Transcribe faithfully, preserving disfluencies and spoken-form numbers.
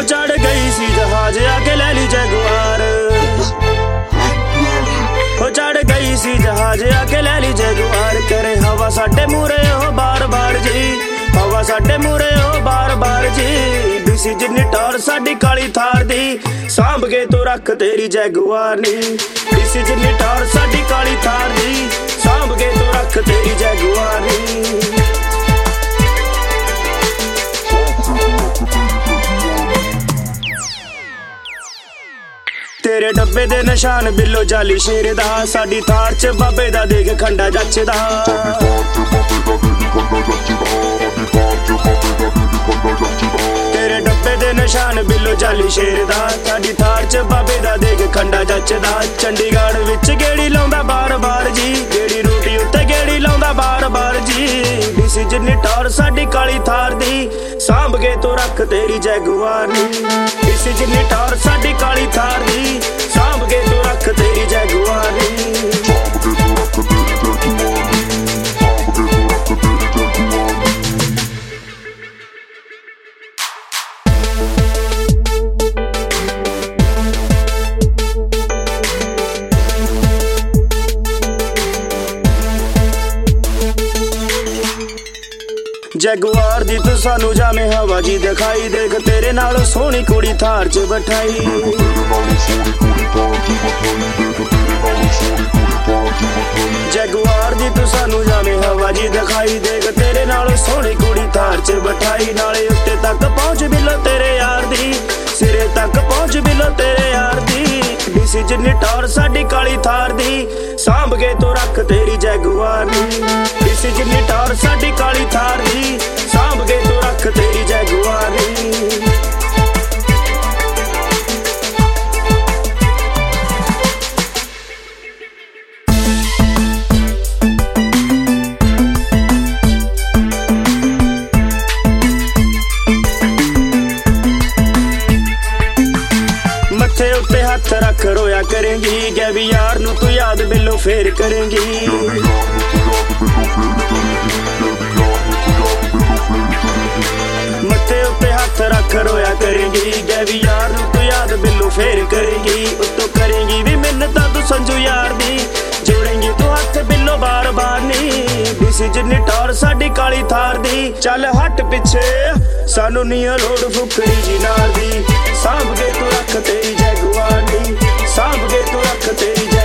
चढ़ गई सी जहाज आके ले ली जगुआर, हो चढ़ गई सी जहाज आके ले ली जगुआर। करे हवा साडे मूरे हो बार बार जी, हवा साडे मूरे हो बार बार जी। बीसी जिन्नी टौर साडी काली थार दी, सांभ के तो रख तेरी जगुआर नी। बीसी जिन्नी टौर साडी काली थार दी, सांभ के तो रख तेरी जगुआर नी। तेरे डब्बे दे निशान बिल्लो जाली शेर दा, साडी थार च बाबे दा देख खंडा जचदा। तेरे डब्बे दे निशान बिल्लो जाली शेर दा, साडी थार च बाबे दा देख खंडा जचदा। चंडीगढ़ विच गेड़ी लाउंदा बार बार जी, गेड़ी रोटी उत्ते गेड़ी लाउंदा बार बार जी। बीसी जिन्नी टौर साडी काली थार दी, सांभ के तो रख तेरी जगुआर नी। बीसी जिन्नी टौर साडी काली थार दी, सांभ के तो रख तेरी जगुआर नी। जगुआर दी तू सानू जामे हवा जी दिखाई, देख तेरे नालों सोहनी कुड़ी थार च बैठाई। जगुआर दी तू सानू जामे हवा जी दिखाई, देख तेरे नालों सोहनी कुड़ी थार च बैठाई। नाले उत्ते तक पहुंच बिलो तेरे यार दी, सिरे तक पहुंच बिलो तेरे यार दी। बीसी जिन्नी टौर साडी काली थार दी, सांभ के तो रख तेरी जगुआर नी। बीसी जिन्नी टौर साडी काली थार दी, सांभ के तो रख तेरी जगुआर नी। मत्थे उत्ते हथ रख रोया करेंगी, क्या भी यार नू तू याद बिल्लो फेर करेंगी। मत्थे उत्ते हथ रख रोया करेंगी, क्या भी यार नू तू याद बिल्लो फेर करेंगी। उत्तों करेंगी भी मिन्नतां तू संजू यार दी, जोड़ेंगी तू हथ बिल्लो बार बार नी। बीसी जिन्नी टौर साडी काली थार दी, चल हट पिछे सानू नी लोड़ फुकरी जी नार दी। सांभ के तू रख तेरी जगुआर नी, सांभ के तू रख तेरी